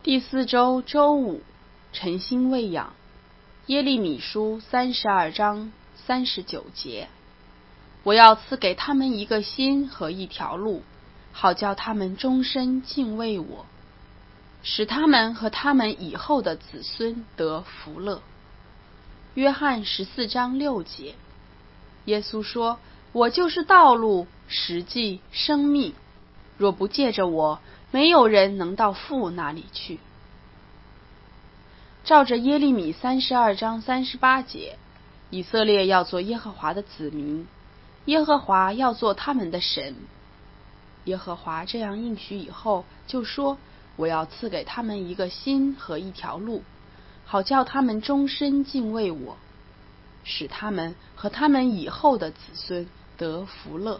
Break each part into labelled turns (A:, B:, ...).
A: 第4周周五，晨星喂养。耶利米书32章39节。我要赐给他们一个心和一条路，好叫他们终身敬畏我，使他们和他们以后的子孙得福乐。约翰14章6节。耶稣说，我就是道路、实际、生命，若不借着我，没有人能到父那里去。照着耶利米32章38节，以色列要做耶和华的子民，耶和华要做他们的神。耶和华这样应许以后，就说，我要赐给他们一个心和一条路，好叫他们终身敬畏我，使他们和他们以后的子孙得福乐。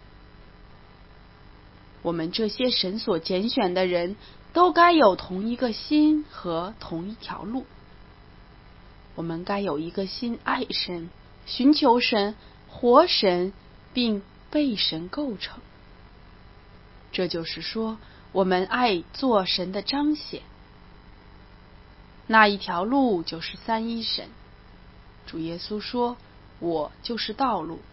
A: 我们这些神所拣选的人，都该有同一个心和同一条路。我们该有一个心爱神、寻求神、活神，并被神构成。这就是说，我们爱做神的彰显。那一条路就是三一神。主耶稣说，我就是道路。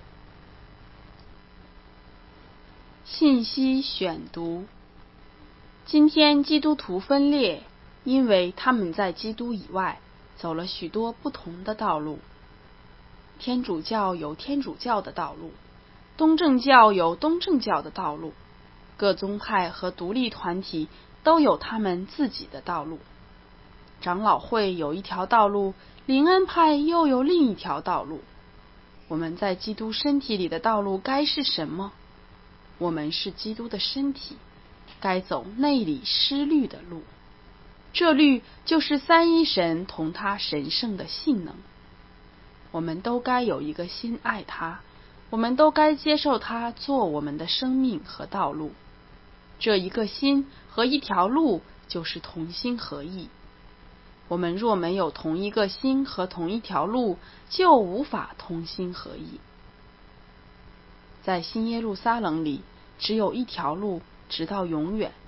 A: 信息选读。今天基督徒分裂，因为他们在基督以外走了许多不同的道路。天主教有天主教的道路，东正教有东正教的道路，各宗派和独立团体都有他们自己的道路。长老会有一条道路，灵恩派又有另一条道路。我们在基督身体里的道路该是什么？我们是基督的身体，该走内里施律的路。这律就是三一神同他神圣的性能。我们都该有一个心爱他，我们都该接受他做我们的生命和道路。这一个心和一条路就是同心合意。我们若没有同一个心和同一条路，就无法同心合意。在新耶路撒冷里，只有一条路，直到永远。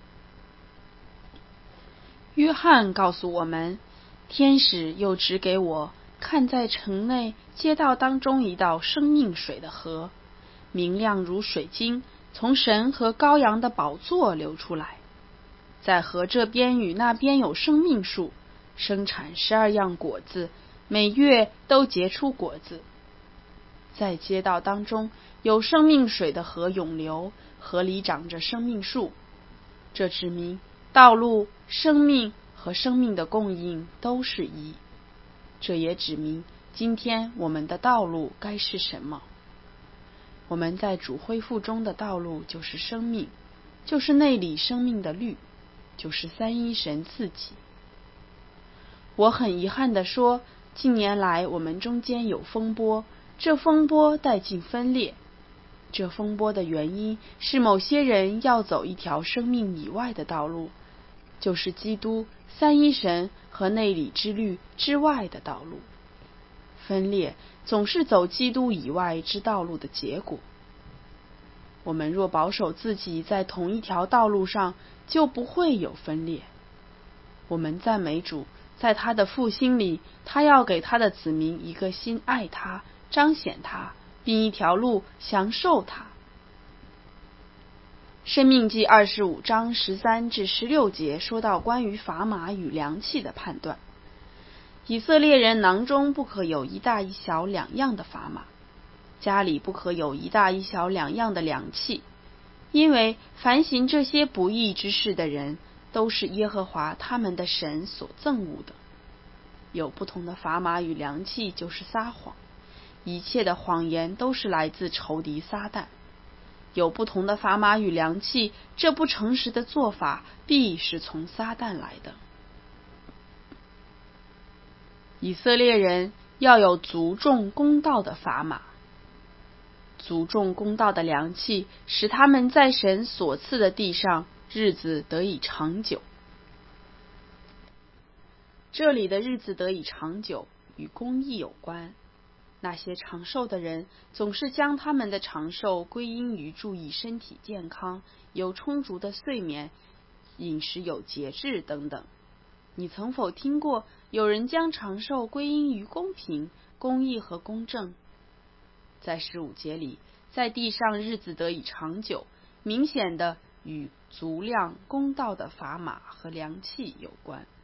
A: 约翰告诉我们，天使又指给我看在城内街道当中一道生命水的河，明亮如水晶，从神和羔羊的宝座流出来。在河这边与那边有生命树，生产12样果子，每月都结出果子。在街道当中有生命水的河涌流，河里长着生命树。这指明道路、生命和生命的供应都是一。这也指明今天我们的道路该是什么。我们在主恢复中的道路就是生命，就是内里生命的律，就是三一神自己。我很遗憾地说，近年来我们中间有风波，这风波带进分裂。这风波的原因是某些人要走一条生命以外的道路，就是基督、三一神和内里之律之外的道路。分裂总是走基督以外之道路的结果。我们若保守自己在同一条道路上，就不会有分裂。我们赞美主，在他的复兴里，他要给他的子民一个心爱他、彰显他，并一条路享受他。申命记25章13至16节说到关于砝码与量器的判断。以色列人囊中不可有一大一小两样的砝码，家里不可有一大一小两样的量器，因为凡行这些不义之事的人，都是耶和华他们的神所憎恶的。有不同的砝码与量器，就是撒谎。一切的谎言都是来自仇敌撒旦。有不同的砝码与量器，这不诚实的做法必是从撒旦来的。以色列人要有足重公道的砝码，足重公道的量器，使他们在神所赐的地上日子得以长久。这里的日子得以长久与公义有关。那些长寿的人总是将他们的长寿归因于注意身体健康，有充足的睡眠， 饮食有节制等等。你曾否听过有人将长寿归因于公平、公义和公正？在15节里，在地上日子得以长久，明显的与足量公道的砝码和量器有关。